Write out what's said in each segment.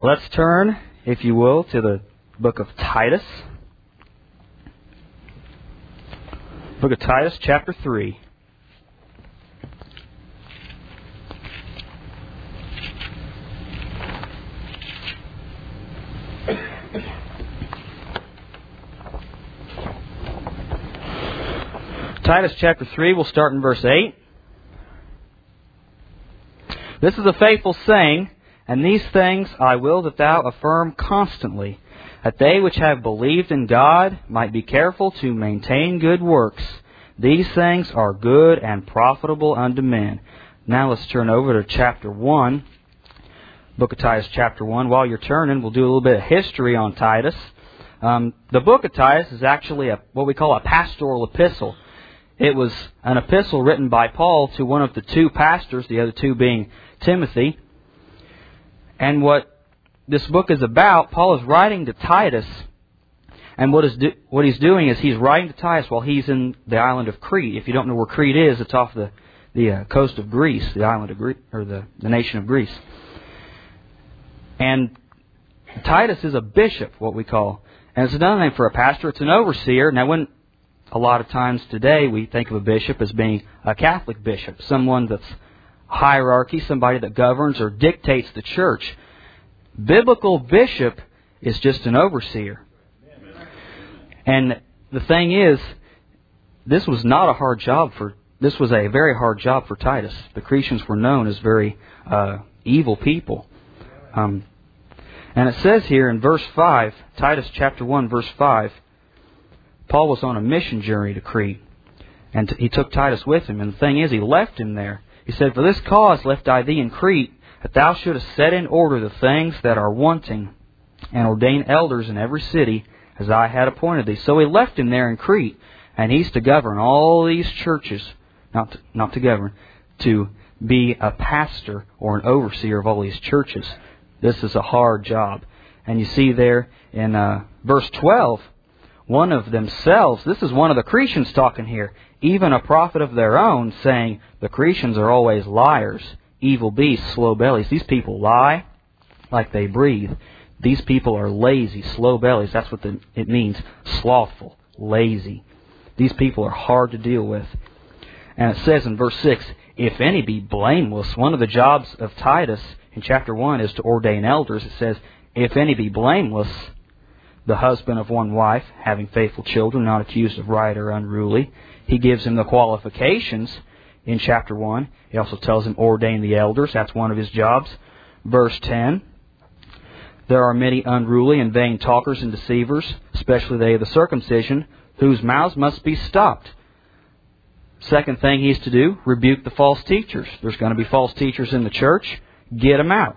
Let's turn, if you will, to the book of Titus. Book of Titus, chapter 3. Titus chapter 3, we'll start in verse 8. This is a faithful saying, and these things I will that thou affirm constantly, that they which have believed in God might be careful to maintain good works. These things are good and profitable unto men. Now let's turn over to chapter 1, book of Titus chapter 1. While you're turning, we'll do a little bit of history on Titus. The book of Titus is actually what we call a pastoral epistle. It was an epistle written by Paul to one of the two pastors, the other two being Timothy. And what this book is about, Paul is writing to Titus, and what he's doing is he's writing to Titus while he's in the island of Crete. If you don't know where Crete is, it's off the coast of Greece, the island of Greece, or the nation of Greece. And Titus is a bishop, what we call, and it's another name for a pastor. It's an overseer. Now, when a lot of times today we think of a bishop as being a Catholic bishop, someone that's hierarchy, somebody that governs or dictates the church. Biblical bishop is just an overseer. And the thing is, this was a very hard job for Titus. The Cretans were known as very evil people. And it says here in verse 5, Titus chapter 1, verse 5, Paul was on a mission journey to Crete, and he took Titus with him. And the thing is, he left him there. He said, "For this cause left I thee in Crete, that thou shouldest set in order the things that are wanting, and ordain elders in every city, as I had appointed thee." So he left him there in Crete, and he's to govern all these churches, not to govern, to be a pastor or an overseer of all these churches. This is a hard job. And you see there in verse 12, one of themselves, this is one of the Cretans talking here, even a prophet of their own, saying the Cretans are always liars, evil beasts, slow bellies. These people lie like they breathe. These people are lazy, slow bellies. That's what it means, slothful, lazy. These people are hard to deal with. And it says in verse 6, if any be blameless, one of the jobs of Titus in chapter 1 is to ordain elders. It says, if any be blameless, the husband of one wife, having faithful children, not accused of riot or unruly. He gives him the qualifications in chapter 1. He also tells him ordain the elders. That's one of his jobs. Verse 10, there are many unruly and vain talkers and deceivers, especially they of the circumcision, whose mouths must be stopped. Second thing he's to do, rebuke the false teachers. There's going to be false teachers in the church. Get them out.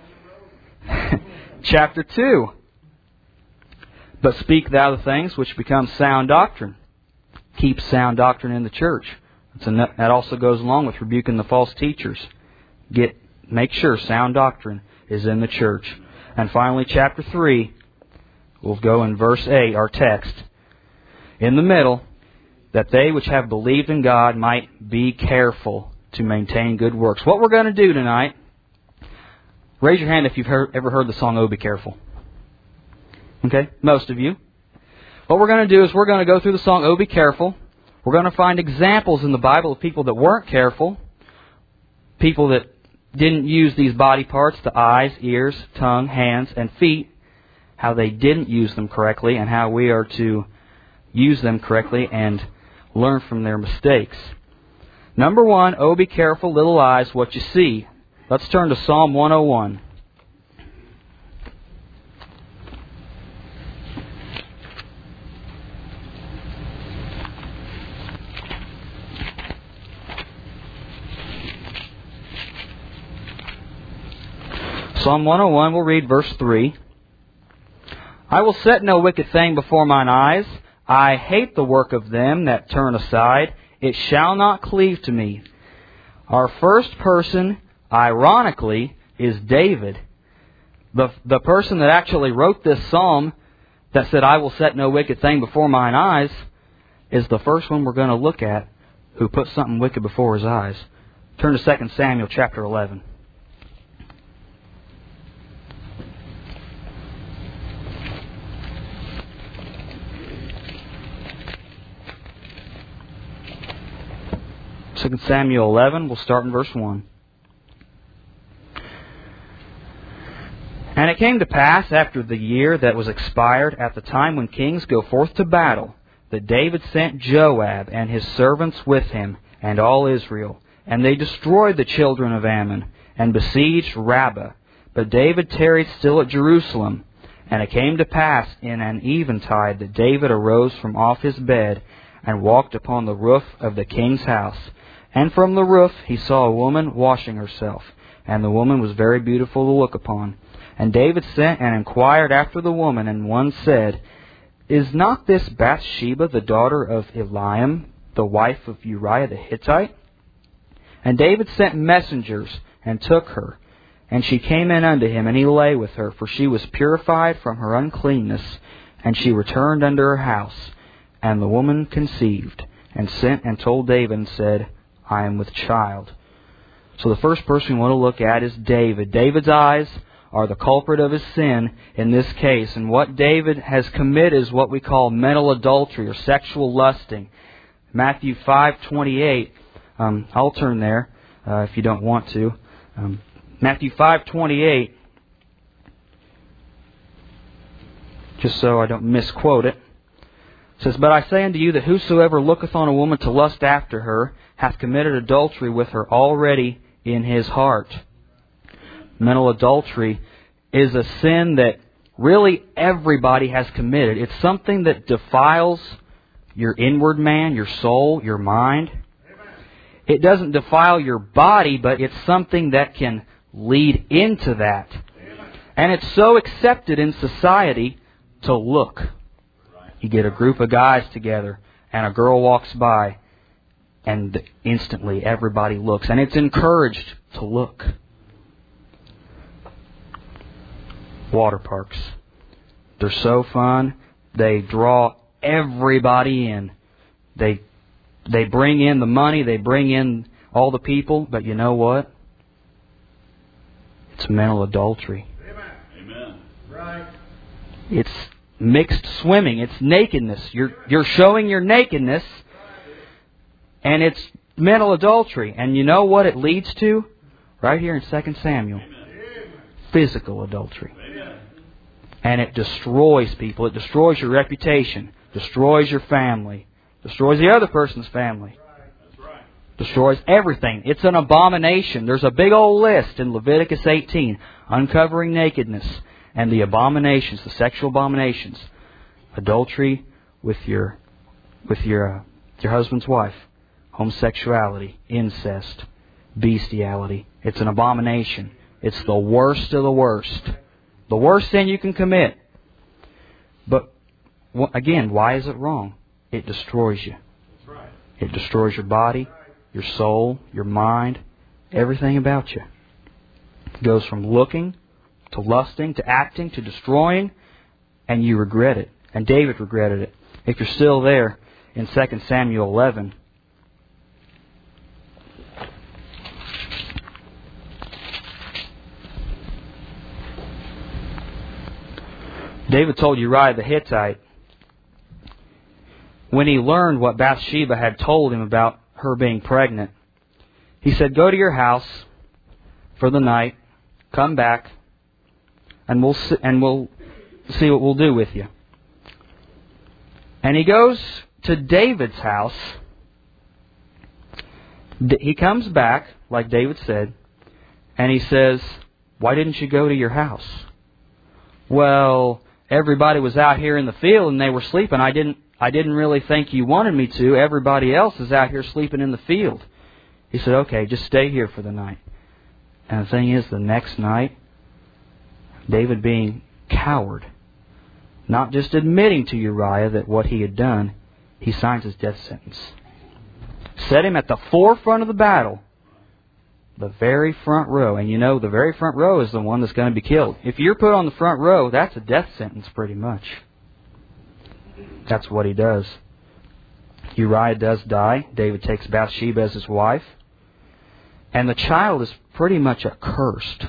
Chapter 2, but speak thou the things which become sound doctrine. Keep sound doctrine in the church. That also goes along with rebuking the false teachers. Make sure sound doctrine is in the church. And finally, chapter 3, we'll go in verse 8, our text. In the middle, that they which have believed in God might be careful to maintain good works. What we're going to do tonight, raise your hand if you've ever heard the song, "Oh, Be Careful." Okay, most of you. What we're going to do is we're going to go through the song, "Oh, Be Careful." We're going to find examples in the Bible of people that weren't careful, people that didn't use these body parts, the eyes, ears, tongue, hands, and feet, how they didn't use them correctly, and how we are to use them correctly and learn from their mistakes. Number 1, oh, be careful, little eyes, what you see. Let's turn to Psalm 101. Psalm 101, we'll read verse 3. I will set no wicked thing before mine eyes. I hate the work of them that turn aside. It shall not cleave to me. Our first person, ironically, is David. The person that actually wrote this psalm that said, I will set no wicked thing before mine eyes, is the first one we're going to look at who put something wicked before his eyes. Turn to 2 Samuel chapter 11. 2 Samuel 11, we'll start in verse 1. And it came to pass after the year that was expired, at the time when kings go forth to battle, that David sent Joab and his servants with him, and all Israel. And they destroyed the children of Ammon, and besieged Rabbah. But David tarried still at Jerusalem. And it came to pass in an eventide that David arose from off his bed, and walked upon the roof of the king's house. And from the roof he saw a woman washing herself, and the woman was very beautiful to look upon. And David sent and inquired after the woman, and one said, Is not this Bathsheba the daughter of Eliam, the wife of Uriah the Hittite? And David sent messengers, and took her. And she came in unto him, and he lay with her, for she was purified from her uncleanness. And she returned unto her house. And the woman conceived, and sent and told David, and said, I am with child. So the first person we want to look at is David. David's eyes are the culprit of his sin in this case. And what David has committed is what we call mental adultery or sexual lusting. Matthew 5:28. I'll turn there if you don't want to. Matthew 5:28. Just so I don't misquote it. It says, But I say unto you that whosoever looketh on a woman to lust after her hath committed adultery with her already in his heart. Mental adultery is a sin that really everybody has committed. It's something that defiles your inward man, your soul, your mind. It doesn't defile your body, but it's something that can lead into that. And it's so accepted in society to look. You get a group of guys together, and a girl walks by, and instantly everybody looks. And it's encouraged to look. Water parks. They're so fun. They draw everybody in. They bring in the money. They bring in all the people. But you know what? It's mental adultery. Amen. Right. It's mixed swimming. It's nakedness. You're showing your nakedness. And it's mental adultery. And you know what it leads to? Right here in 2 Samuel. Amen. Physical adultery. Amen. And it destroys people. It destroys your reputation. Destroys your family. Destroys the other person's family. That's right. Destroys everything. It's an abomination. There's a big old list in Leviticus 18. Uncovering nakedness. And the abominations, the sexual abominations. Adultery with your husband's wife. Homosexuality. Incest. Bestiality. It's an abomination. It's the worst of the worst. The worst sin you can commit. But, again, why is it wrong? It destroys you. That's right. It destroys your body, your soul, your mind, everything about you. It goes from looking to lusting to acting to destroying, and you regret it. And David regretted it. If you're still there in 2 Samuel 11, David told Uriah the Hittite, when he learned what Bathsheba had told him about her being pregnant, he said, Go to your house for the night, come back, and we'll see what we'll do with you. And he goes to David's house. He comes back, like David said, and he says, Why didn't you go to your house? Well, everybody was out here in the field and they were sleeping. I didn't really think you wanted me to. Everybody else is out here sleeping in the field. He said, Okay, just stay here for the night. And the thing is, the next night, David being coward, not just admitting to Uriah that what he had done, he signs his death sentence. Set him at the forefront of the battle. The very front row. And you know, the very front row is the one that's going to be killed. If you're put on the front row, that's a death sentence pretty much. That's what he does. Uriah does die. David takes Bathsheba as his wife. And the child is pretty much accursed.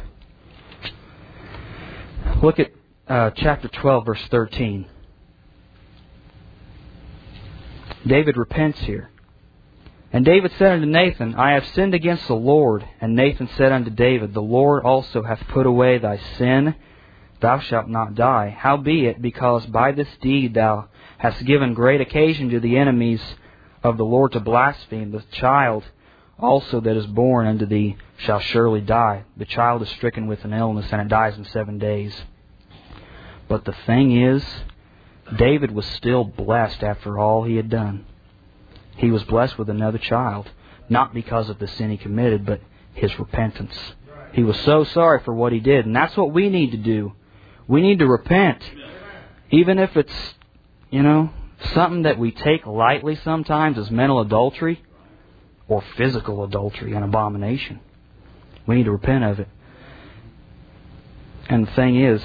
Look at chapter 12, verse 13. David repents here. And David said unto Nathan, I have sinned against the Lord. And Nathan said unto David, The Lord also hath put away thy sin. Thou shalt not die. Howbeit, because by this deed thou hast given great occasion to the enemies of the Lord to blaspheme, the child also that is born unto thee shall surely die. The child is stricken with an illness, and it dies in 7 days. But the thing is, David was still blessed after all he had done. He was blessed with another child, not because of the sin he committed, but his repentance. He was so sorry for what he did, and that's what we need to do. We need to repent. Even if it's, something that we take lightly sometimes as mental adultery or physical adultery, an abomination. We need to repent of it. And the thing is,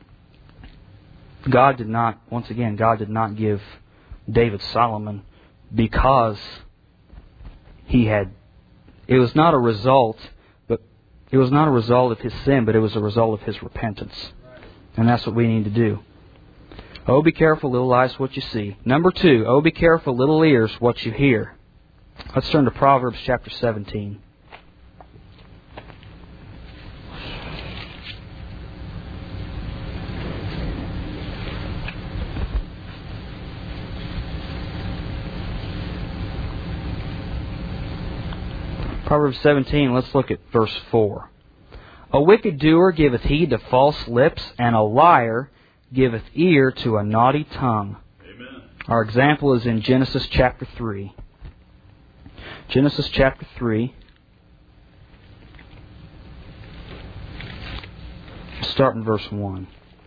God did not give David Solomon because it was not a result of his sin, but it was a result of his repentance. And that's what we need to do. Oh, be careful, little eyes, what you see. Number 2, oh, be careful, little ears, what you hear. Let's turn to Proverbs chapter 17. Proverbs 17, let's look at verse 4. A wicked doer giveth heed to false lips, and a liar giveth ear to a naughty tongue. Amen. Our example is in Genesis chapter 3. Genesis chapter 3. Start in verse 1.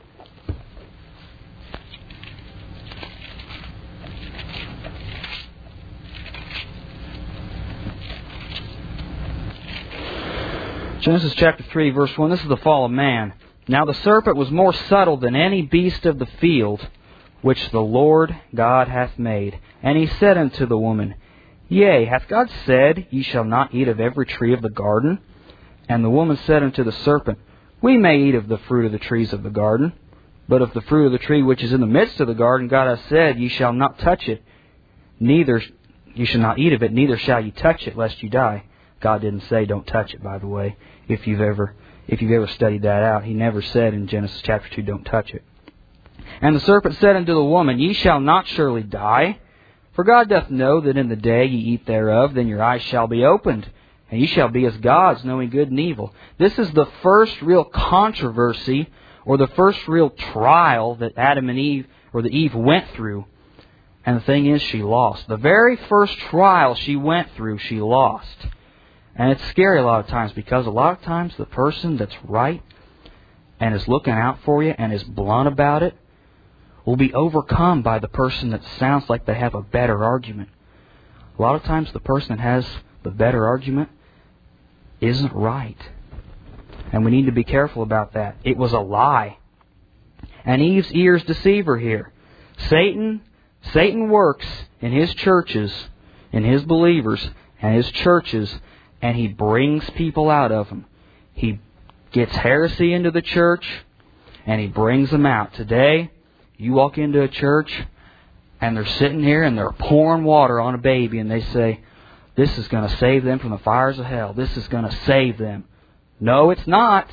Genesis chapter 3, verse 1. This is the fall of man. Now the serpent was more subtle than any beast of the field, which the Lord God hath made. And he said unto the woman, Yea, hath God said, Ye shall not eat of every tree of the garden? And the woman said unto the serpent, We may eat of the fruit of the trees of the garden, but of the fruit of the tree which is in the midst of the garden, God hath said, Ye shall not touch it, neither ye shall not eat of it, neither shall ye touch it, lest you die. God didn't say don't touch it, by the way, if you've ever studied that out. He never said in Genesis chapter 2, don't touch it. And the serpent said unto the woman, Ye shall not surely die, for God doth know that in the day ye eat thereof, then your eyes shall be opened, and ye shall be as gods, knowing good and evil. This is the first real controversy, or the first real trial that Adam and Eve, or the Eve went through. And the thing is, she lost. The very first trial she went through, she lost. And it's scary a lot of times, because a lot of times the person that's right and is looking out for you and is blunt about it will be overcome by the person that sounds like they have a better argument. A lot of times the person that has the better argument isn't right. And we need to be careful about that. It was a lie. And Eve's ears deceive her here. Satan works in his churches, in his believers and his churches, and he brings people out of them. He gets heresy into the church, and he brings them out. Today, you walk into a church, and they're sitting here, and they're pouring water on a baby, and they say, this is going to save them from the fires of hell. This is going to save them. No, it's not.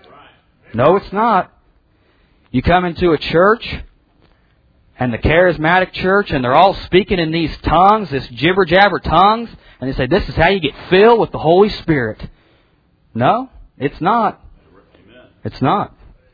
No, it's not. You come into a church, and the charismatic church, and they're all speaking in these tongues, this jibber-jabber tongues, and they say, this is how you get filled with the Holy Spirit. No, it's not. It's not.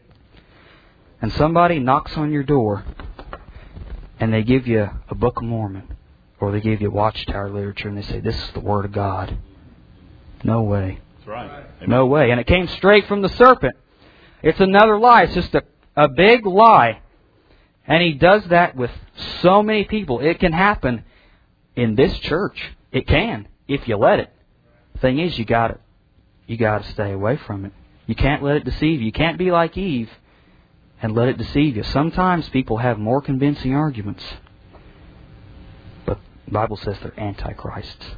And somebody knocks on your door, and they give you a Book of Mormon, or they give you Watchtower literature, and they say, this is the Word of God. No way. That's right. No way. And it came straight from the serpent. It's another lie. It's just a big lie. And he does that with so many people. It can happen in this church. It can, if you let it. The thing is, you got to stay away from it. You can't let it deceive you. You can't be like Eve and let it deceive you. Sometimes people have more convincing arguments, but the Bible says they're antichrists.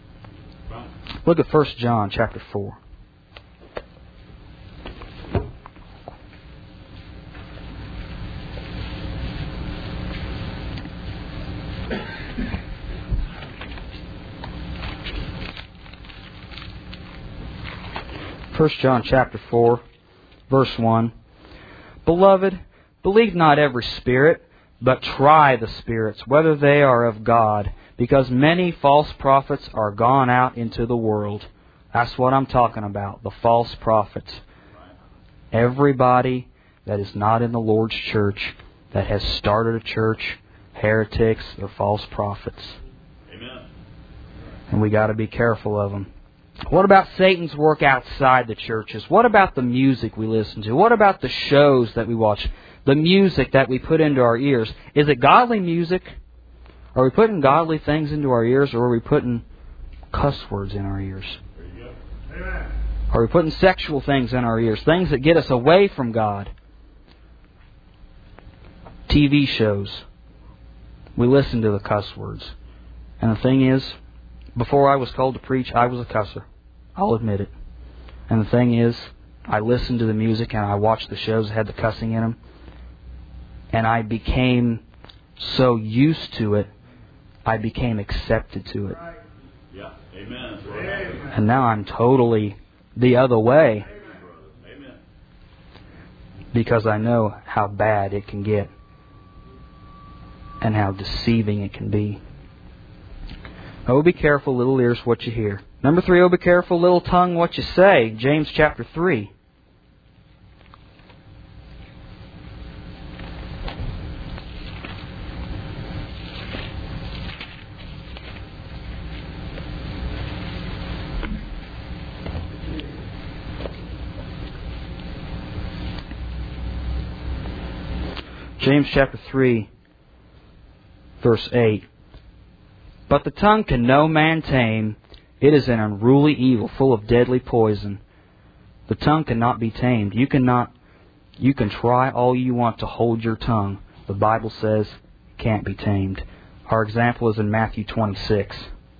Look at 1 John chapter 4. 1 John chapter 4, verse 1. Beloved, believe not every spirit, but try the spirits, whether they are of God, because many false prophets are gone out into the world. That's what I'm talking about, the false prophets. Everybody that is not in the Lord's church, that has started a church, heretics or false prophets. Amen. And we got to be careful of them. What about Satan's work outside the churches? What about the music we listen to? What about the shows that we watch? The music that we put into our ears. Is it godly music? Are we putting godly things into our ears, or are we putting cuss words in our ears? There you go. Amen. Are we putting sexual things in our ears? Things that get us away from God? TV shows. We listen to the cuss words. And the thing is, before I was called to preach, I was a cusser. I'll admit it. And the thing is, I listened to the music and I watched the shows that had the cussing in them. And I became so used to it, I became accepted to it. Yeah. Amen. That's what happened. And now I'm totally the other way. Amen. Because I know how bad it can get. And how deceiving it can be. Oh, be careful, little ears, what you hear. Number 3, oh, be careful, little tongue, what you say. James chapter 3. James chapter 3, verse 8. But the tongue can no man tame. It is an unruly evil, full of deadly poison. The tongue cannot be tamed. You can try all you want to hold your tongue. The Bible says it can't be tamed. Our example is in Matthew 26.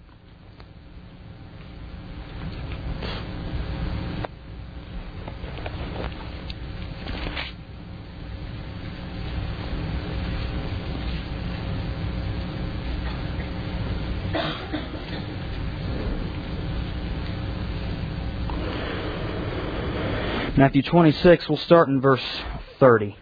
Matthew 26, we'll start in verse 30.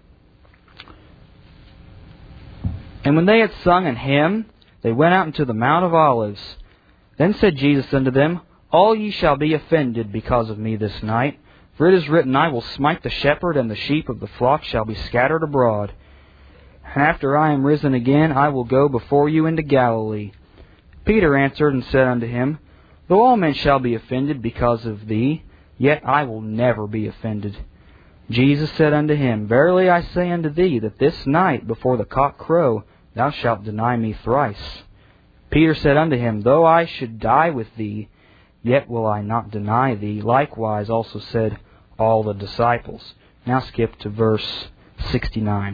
And when they had sung an hymn, they went out into the Mount of Olives. Then said Jesus unto them, All ye shall be offended because of me this night. For it is written, I will smite the shepherd, and the sheep of the flock shall be scattered abroad. And after I am risen again, I will go before you into Galilee. Peter answered and said unto him, Though all men shall be offended because of thee, yet I will never be offended. Jesus said unto him, Verily I say unto thee, that this night before the cock crow, thou shalt deny me thrice. Peter said unto him, Though I should die with thee, yet will I not deny thee. Likewise also said all the disciples. Now skip to verse 69.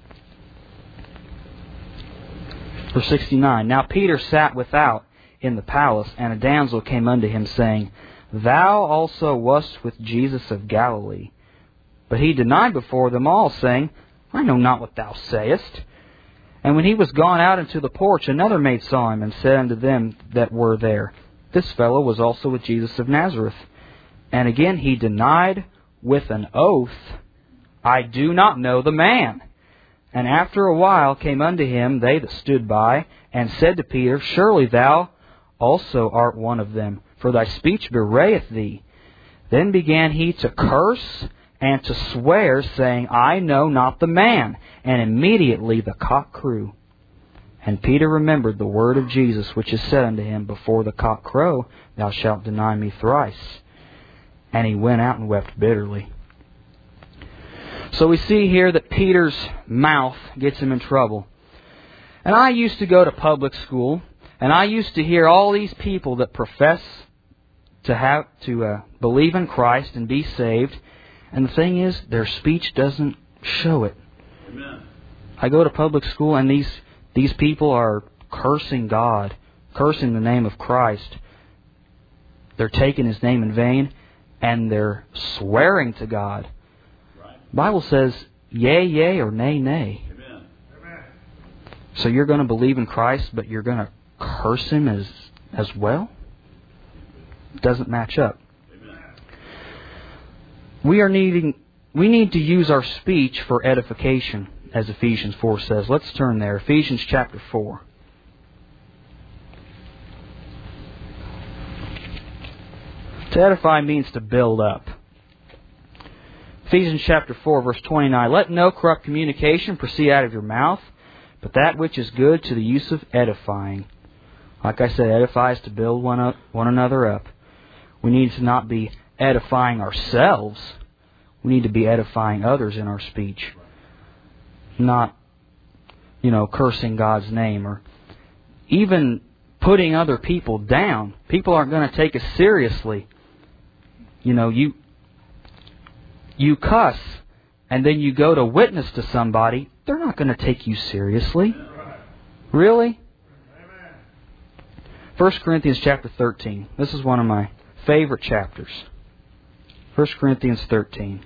Verse 69. Now Peter sat without in the palace, and a damsel came unto him, saying, Thou also wast with Jesus of Galilee. But he denied before them all, saying, I know not what thou sayest. And when he was gone out into the porch, another maid saw him, and said unto them that were there, This fellow was also with Jesus of Nazareth. And again he denied with an oath, I do not know the man. And after a while came unto him they that stood by, and said to Peter, Surely thou also art one of them, for thy speech bewrayeth thee. Then began he to curse and to swear, saying, I know not the man. And immediately the cock crew. And Peter remembered the word of Jesus, which is said unto him, Before the cock crow, thou shalt deny me thrice. And he went out and wept bitterly. So we see here that Peter's mouth gets him in trouble. And I used to go to public school, and I used to hear all these people that profess to believe in Christ and be saved. And the thing is, their speech doesn't show it. Amen. I go to public school, and these people are cursing God, cursing the name of Christ. They're taking His name in vain, and they're swearing to God. Right. The Bible says, yea, yea, or nay, nay. Amen. Amen. So you're going to believe in Christ, but you're going to curse Him as well? It doesn't match up. Amen. we need to use our speech for edification, as Ephesians 4 says. Let's turn there. Ephesians chapter 4. To edify means to build up. Ephesians chapter 4, verse 29. Let no corrupt communication proceed out of your mouth, but that which is good to the use of edifying. Like I said, edify is to build one another up. We need to not be edifying ourselves. We need to be edifying others in our speech. Not, cursing God's name or even putting other people down. People aren't going to take us seriously. You cuss and then you go to witness to somebody, they're not going to take you seriously. Really? 1 Corinthians chapter 13. This is one of my favorite chapters. 1 Corinthians 13.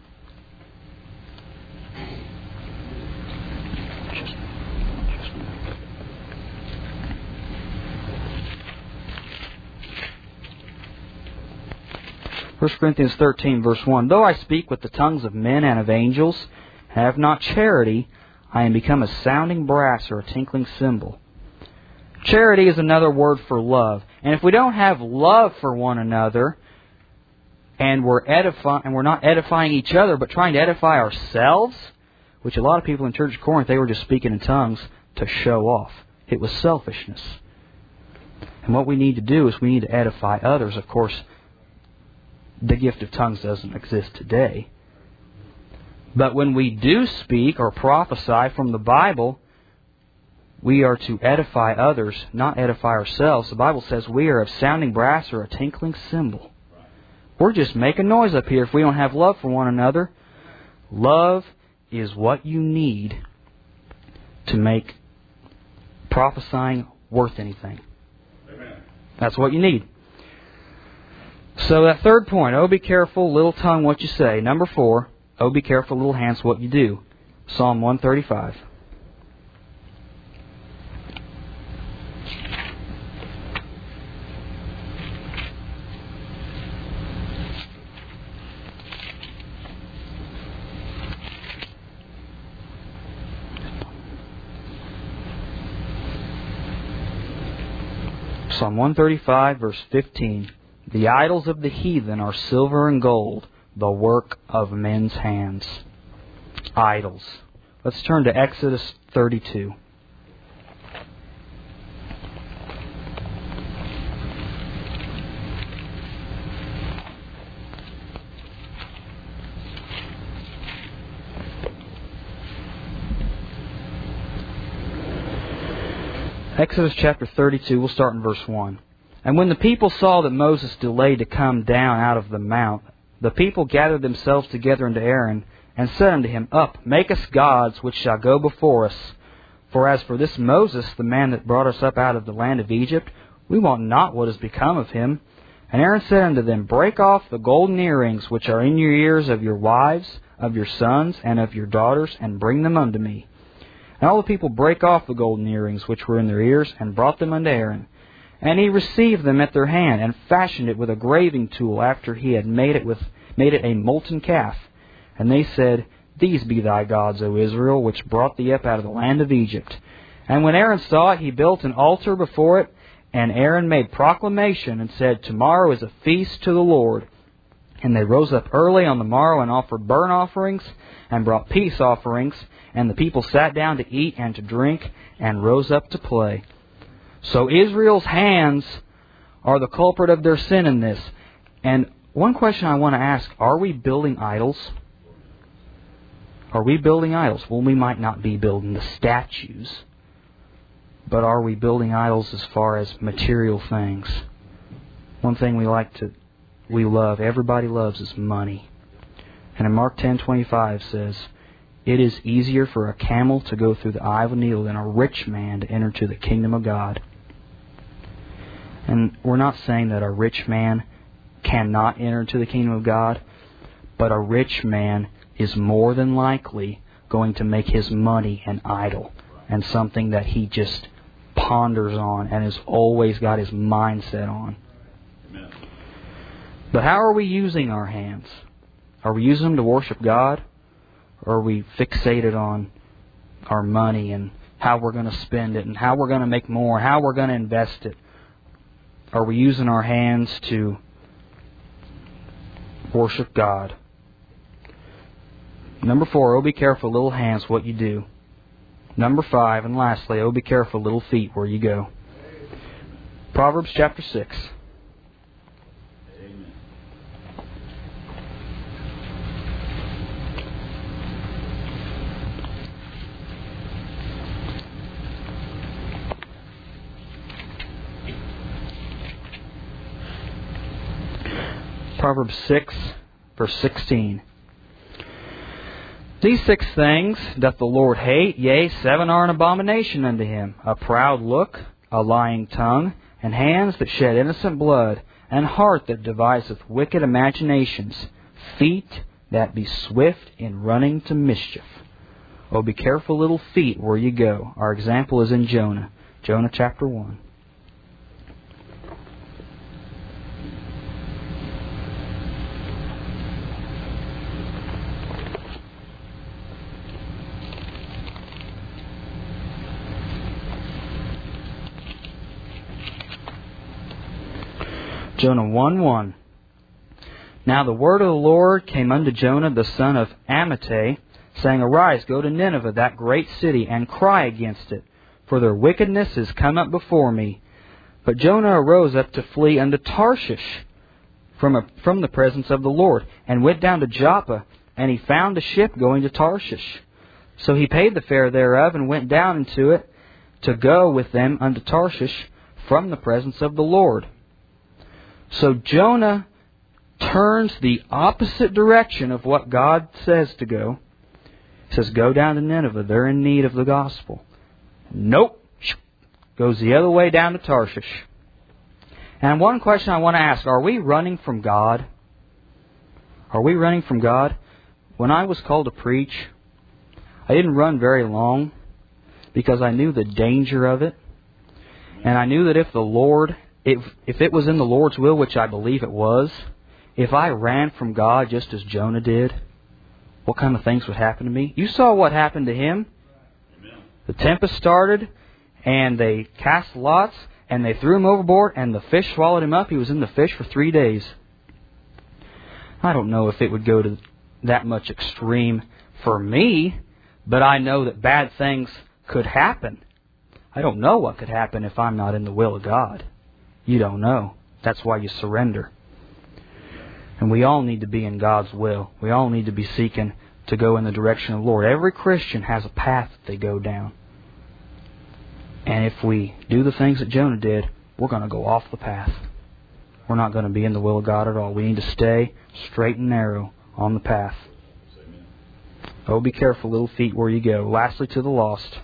First Corinthians 13, verse 1. Though I speak with the tongues of men and of angels, and have not charity, I am become a sounding brass or a tinkling cymbal. Charity is another word for love. And if we don't have love for one another, and we're not edifying each other, but trying to edify ourselves, which a lot of people in Church of Corinth, they were just speaking in tongues to show off. It was selfishness. And what we need to do is we need to edify others. Of course, the gift of tongues doesn't exist today. But when we do speak or prophesy from the Bible, we are to edify others, not edify ourselves. The Bible says we are a sounding brass or a tinkling cymbal. We're just making noise up here if we don't have love for one another. Love is what you need to make prophesying worth anything. Amen. That's what you need. So that third point, oh, be careful, little tongue, what you say. Number 4, oh, be careful, little hands, what you do. Psalm 135. Psalm 135, verse 15. The idols of the heathen are silver and gold, the work of men's hands. Idols. Let's turn to Exodus 32. Exodus chapter 32, we'll start in verse 1. And when the people saw that Moses delayed to come down out of the mount, the people gathered themselves together unto Aaron, and said unto him, Up, make us gods, which shall go before us. For as for this Moses, the man that brought us up out of the land of Egypt, we want not what is become of him. And Aaron said unto them, Break off the golden earrings which are in your ears of your wives, of your sons, and of your daughters, and bring them unto me. And all the people brake off the golden earrings which were in their ears, and brought them unto Aaron. And he received them at their hand, and fashioned it with a graving tool, after he had made it a molten calf. And they said, These be thy gods, O Israel, which brought thee up out of the land of Egypt. And when Aaron saw it, he built an altar before it, and Aaron made proclamation, and said, Tomorrow is a feast to the Lord. And they rose up early on the morrow, and offered burnt offerings, and brought peace offerings. And the people sat down to eat and to drink, and rose up to play. So Israel's hands are the culprit of their sin in this. And one question I want to ask, are we building idols? Are we building idols? Well, we might not be building the statues, but are we building idols as far as material things? One thing we love, everybody loves, is money. And in Mark 10:25 says, It is easier for a camel to go through the eye of a needle than a rich man to enter into the kingdom of God. And we're not saying that a rich man cannot enter into the kingdom of God, but a rich man is more than likely going to make his money an idol and something that he just ponders on and has always got his mindset on. Amen. But how are we using our hands? Are we using them to worship God? Or are we fixated on our money and how we're going to spend it and how we're going to make more, how we're going to invest it? Are we using our hands to worship God? Number 4, oh, be careful, little hands, what you do. Number 5, and lastly, oh, be careful, little feet, where you go. Proverbs chapter 6. Amen. Proverbs 6, verse 16. These 6 things doth the Lord hate, yea, 7 are an abomination unto Him: a proud look, a lying tongue, and hands that shed innocent blood, and heart that deviseth wicked imaginations, feet that be swift in running to mischief. Oh, be careful, little feet, where you go. Our example is in Jonah. Jonah chapter 1. Jonah 1:1. Now the word of the Lord came unto Jonah the son of Amittai, saying, Arise, go to Nineveh, that great city, and cry against it, for their wickedness is come up before me. But Jonah arose up to flee unto Tarshish from the presence of the Lord, and went down to Joppa, and he found a ship going to Tarshish. So he paid the fare thereof, and went down into it, to go with them unto Tarshish from the presence of the Lord. So Jonah turns the opposite direction of what God says to go. He says, go down to Nineveh. They're in need of the gospel. Nope. Goes the other way down to Tarshish. And one question I want to ask, are we running from God? Are we running from God? When I was called to preach, I didn't run very long because I knew the danger of it. And I knew that if it was in the Lord's will, which I believe it was, if I ran from God just as Jonah did, what kind of things would happen to me? You saw what happened to him. Amen. The tempest started, and they cast lots, and they threw him overboard, and the fish swallowed him up. He was in the fish for 3 days. I don't know if it would go to that much extreme for me, but I know that bad things could happen. I don't know what could happen if I'm not in the will of God. You don't know. That's why you surrender. And we all need to be in God's will. We all need to be seeking to go in the direction of the Lord. Every Christian has a path that they go down. And if we do the things that Jonah did, we're going to go off the path. We're not going to be in the will of God at all. We need to stay straight and narrow on the path. Oh, be careful, little feet, where you go. Lastly, to the lost.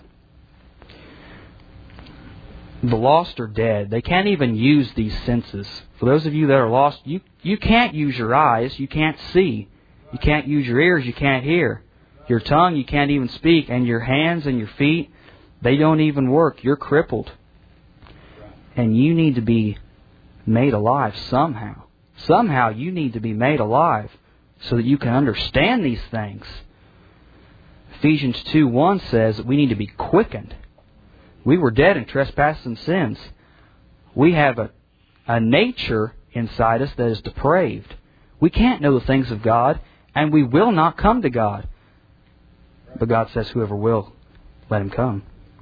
The lost are dead. They can't even use these senses. For those of you that are lost, you can't use your eyes. You can't see. You can't use your ears. You can't hear. Your tongue, you can't even speak. And your hands and your feet, they don't even work. You're crippled. And you need to be made alive somehow. Somehow you need to be made alive so that you can understand these things. Ephesians 2:1 says that we need to be quickened. We were dead in trespasses and sins. We have a nature inside us that is depraved. We can't know the things of God, and we will not come to God. But God says, whoever will, let him come.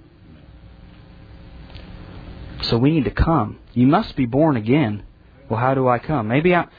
So we need to come. You must be born again. Well, how do I come? Maybe I'm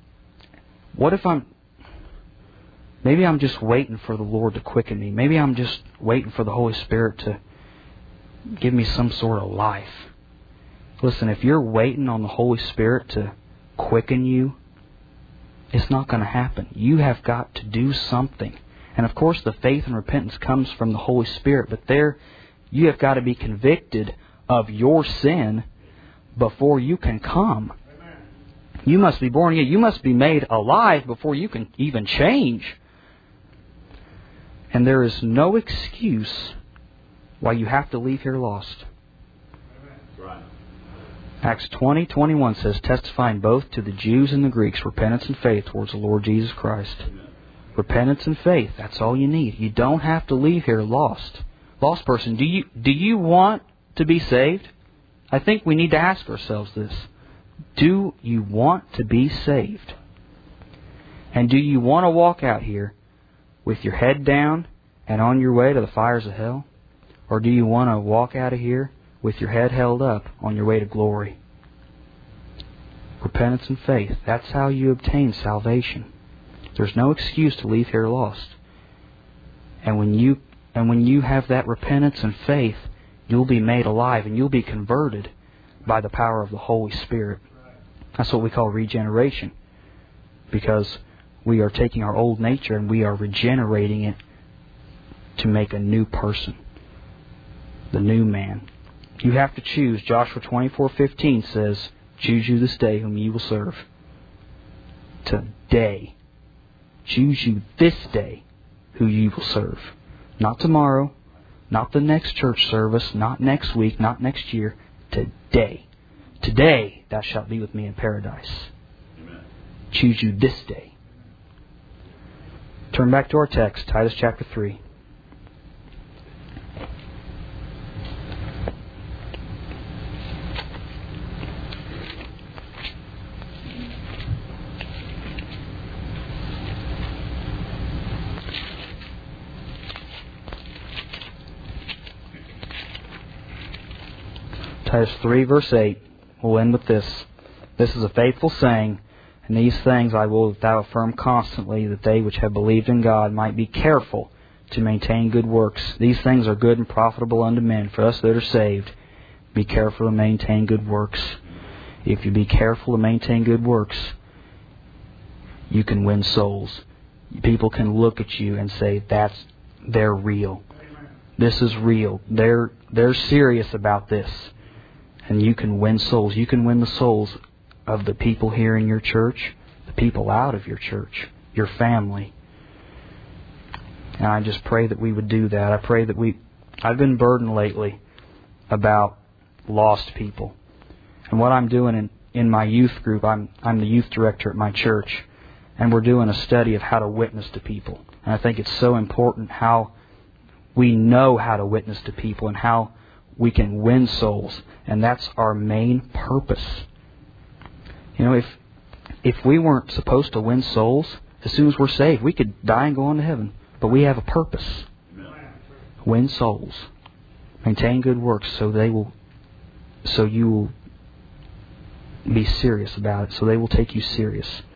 just waiting for the Lord to quicken me. Maybe I'm just waiting for the Holy Spirit to give me some sort of life. Listen, if you're waiting on the Holy Spirit to quicken you, it's not going to happen. You have got to do something. And of course, the faith and repentance comes from the Holy Spirit. But there, you have got to be convicted of your sin before you can come. Amen. You must be born again. You must be made alive before you can even change. And there is no excuse why you have to leave here lost. Right. Acts 20:21 says, testifying both to the Jews and the Greeks, repentance and faith towards the Lord Jesus Christ. Repentance and faith, that's all you need. You don't have to leave here lost. Lost person, do you want to be saved? I think we need to ask ourselves this. Do you want to be saved? And do you want to walk out here with your head down and on your way to the fires of hell? Or do you want to walk out of here with your head held up on your way to glory? Repentance and faith, that's how you obtain salvation. There's no excuse to leave here lost. And when you have that repentance and faith, you'll be made alive and you'll be converted by the power of the Holy Spirit. That's what we call regeneration. Because we are taking our old nature and we are regenerating it to make a new person. The new man. You have to choose. Joshua 24:15 says, choose you this day whom ye will serve. Today. Choose you this day who ye will serve. Not tomorrow, not the next church service, not next week, not next year. Today. Today thou shalt be with me in paradise. Amen. Choose you this day. Turn back to our text, Titus chapter 3. Titus 3 verse 8. We'll end with this. This is a faithful saying, and these things I will that thou affirm constantly, that they which have believed in God might be careful to maintain good works. These things are good and profitable unto men. For us that are saved, be careful to maintain good works. If you be careful to maintain good works, you can win souls. People can look at you and say, they're real. This is real. They're serious about this. And you can win souls. You can win the souls of the people here in your church, the people out of your church, your family. And I just pray that we would do that. I pray that I've been burdened lately about lost people. And what I'm doing in my youth group, I'm the youth director at my church, and we're doing a study of how to witness to people. And I think it's so important how we know how to witness to people and how we can win souls. And that's our main purpose. You know, if we weren't supposed to win souls, as soon as we're saved, we could die and go on to heaven. But we have a purpose. Win souls. Maintain good works so you will be serious about it. So they will take you serious.